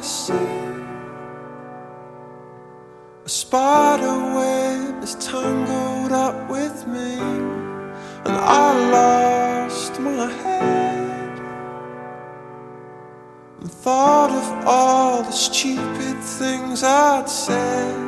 see a spider web is tangled up with me, and I lost my head and thought of all the stupid things I'd said.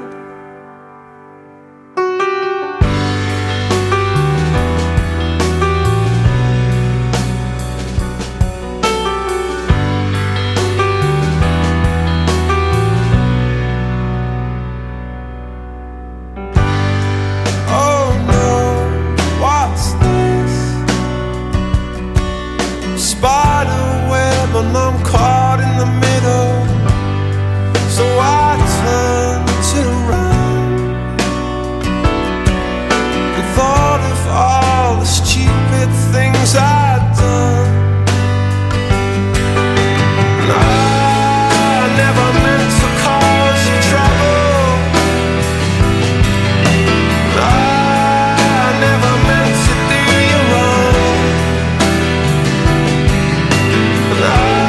And I'm caught in the middle, so I turned it around and thought of all the stupid things I'd done. And I never meant to cause you trouble, and I never meant to do you wrong, and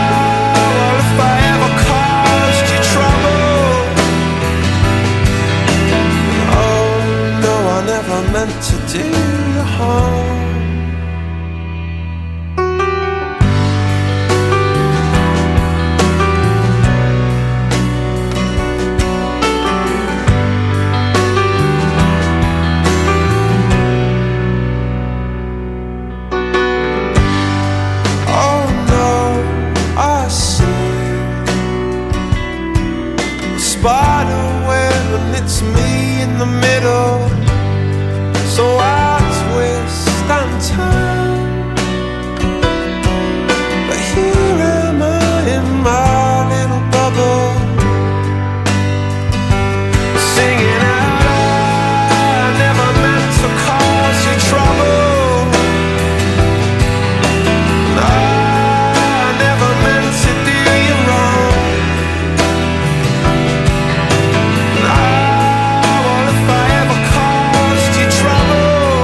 meant to do you harm. Oh no, I see a spider web and it's me in the middle. So I twist and turn, but here am I in my little bubble, singing out, I never meant to cause you trouble, I never meant to do you wrong, well, if I ever caused you trouble,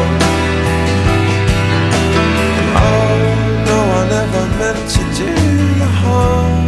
meant to do you harm.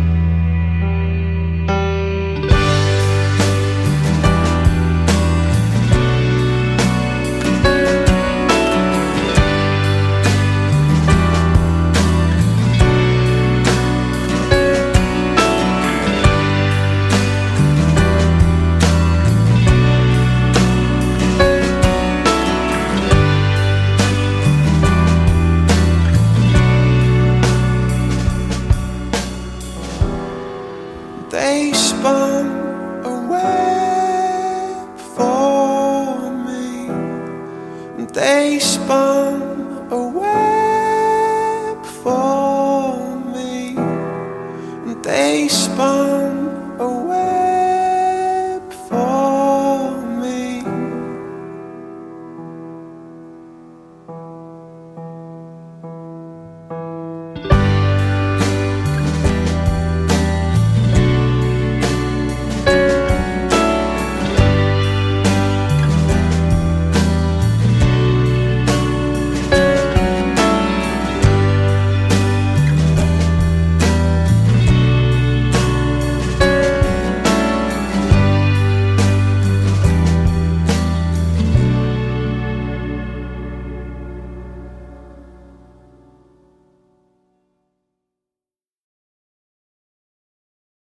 They spun a web for me, they spun a web for me, they spun